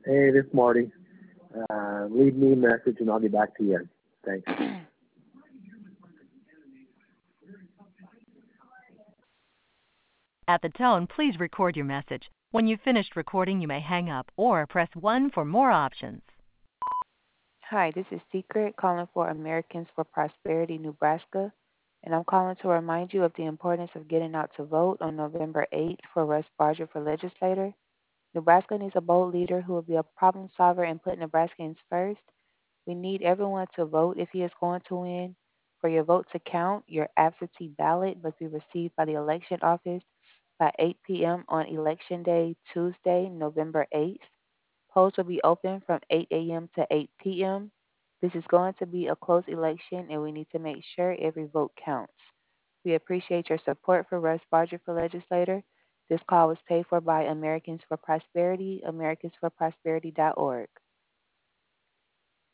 Hey, this is Marty. Leave me a message and I'll get back to you. Thanks. At the tone, please record your message. When you've finished recording, you may hang up or press 1 for more options. Hi, this is Secret calling for Americans for Prosperity, Nebraska, and I'm calling to remind you of the importance of getting out to vote on November 8th for Russ Barger for legislator. Nebraska needs a bold leader who will be a problem solver and put Nebraskans first. We need everyone to vote if he is going to win. For your vote to count, your absentee ballot must be received by the election office by 8 p.m. on Election Day, Tuesday, November 8th. Polls will be open from 8 a.m. to 8 p.m. This is going to be a close election, and we need to make sure every vote counts. We appreciate your support for Russ Barger for legislator. This call was paid for by Americans for Prosperity, americansforprosperity.org.